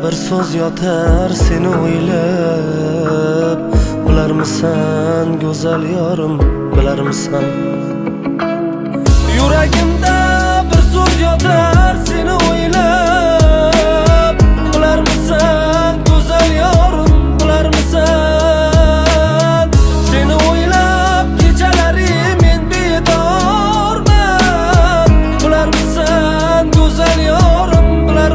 bir so'z yotar seni o'ylab. Bilarmisan go'zal yorim, bilarmisan? Yuragimda bir so'z yotar seni o'ylab. Bilarmisan go'zal yorim, bilarmisan? Seni o'ylab kechalari men bedorman. Bilarmisan go'zal yorim,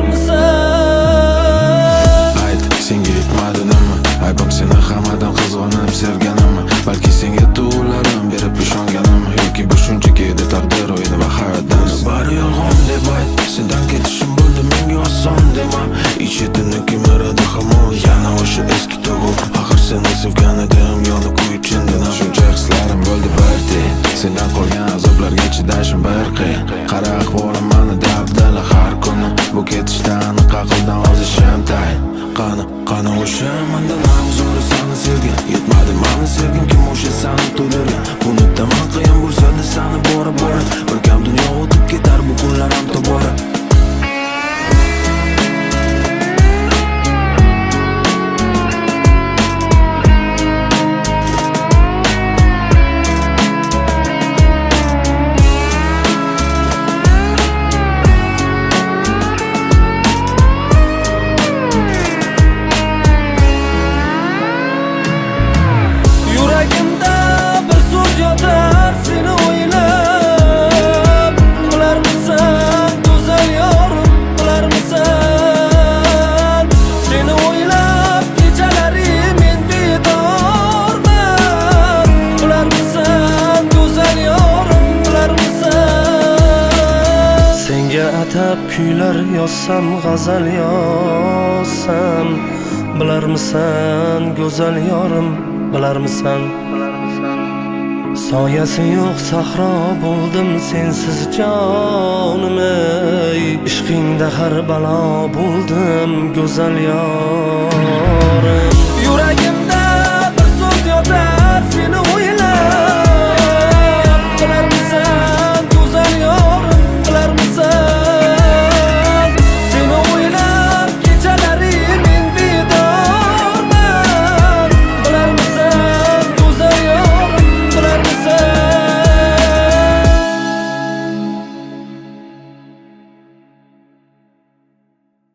bilarmisan? Ayt, senga yetmadinimi? Aybim seni hammadan qizg'onib sevganimmi? Balki senga tuğlarim berib ishonganimmi? Yoki bu shunchaki edi taqdir o'yini va hayotdan bari yolg'on deb ayt. Sendan ketishim bo'ldi menga oson dema. Ich-etimni kemiradi hamon yana o'sha eski tuyg'u. Axir seni sevgan edim yonib kuychindim. Shuncha hislarim bo'ldi bir tiyin. Sendan qolgan azoblarga chidashim bir qiyin. Qara ahvolim mani dabdala har kuni. Bu ketishdan aqldan ozishim tayin. Qani o'sha mendan huzuri seni sevgan. Yetmadi mani sevgim kim o'sha seni to'ldirgan. Unutaman qiyin bo'lsa-da seni bora bir kam dunyo o'tib ketar bu kunlar ham tobora. Yuragimda bir so'z yotar seni o'ylab. Bilarmisan go'zal yorim, bilarmisan? Seni o'ylab kechalari men bedorman. Bilarmisan go'zal yorim, bilarmisan? Senga atab kuylar yozsam, g'azal yozsam, bilarmisan go'zal yorim, bilarmisan? Soyasi yo'q sahro bo'ldim sensiz jonim ey. Ishqingda har balo bo'ldim go'zal yorim.